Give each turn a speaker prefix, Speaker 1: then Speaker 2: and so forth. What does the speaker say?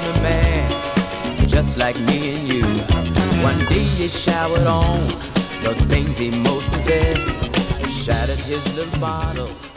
Speaker 1: ordinary man, just like me and you. One day he showered on the things he most possessed, shattered his little bottle